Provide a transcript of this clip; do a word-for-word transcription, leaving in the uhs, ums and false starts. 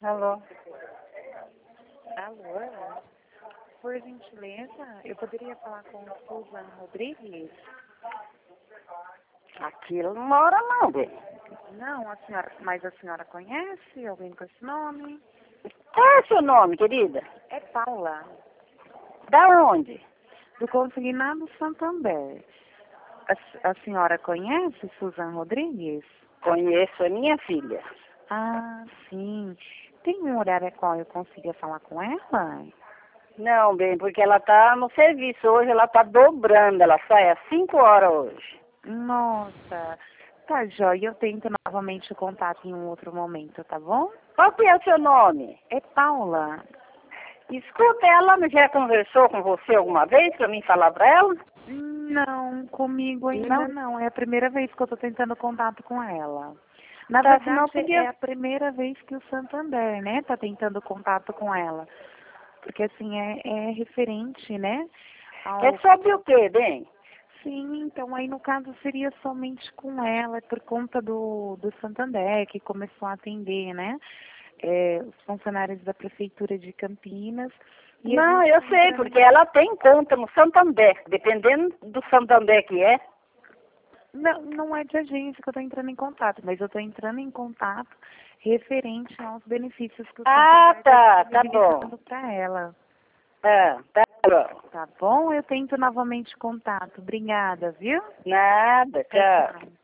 Alô? Alô? Por gentileza, eu poderia falar com Susan Rodrigues? Aqui ela não mora não, bem. Não, a senhora, mas a senhora conhece alguém com esse nome? Qual é o seu nome, querida? É Paula, Da onde? do Consignado Santander. A, s- a senhora conhece Susan Rodrigues? Conheço a minha filha. Ah, sim. Tem um horário a qual eu consiga falar com ela? Não, bem, porque ela tá no serviço hoje, ela tá dobrando, ela sai às cinco horas hoje. Nossa, tá jóia. Eu tento novamente o contato em um outro momento, tá bom? Qual que é o seu nome? É Paula. Escuta, ela já conversou com você alguma vez pra mim falar pra ela? Não, comigo ainda Não? não. É a primeira vez que eu estou tentando contato com ela. Na Tá, senão verdade, podia... é a primeira vez que o Santander, né, tá tentando contato com ela. Porque, assim, é, é referente, né, ao... É sobre o quê, bem? Sim, então aí no caso seria somente com ela, por conta do, do Santander, que começou a atender, né, é, os funcionários da Prefeitura de Campinas. E a Não, gente eu tá sei, entrando porque em... ela tem conta no Santander, dependendo do Santander que é. Não, não é de agência que eu estou entrando em contato, mas eu estou entrando em contato referente aos benefícios que o Ah, Santander está tá, tá bom. disponibilizando para ela. Ah, tá bom. Tá bom? Eu tento novamente contato. Obrigada, viu? Nada, Tchau, tchau. tchau.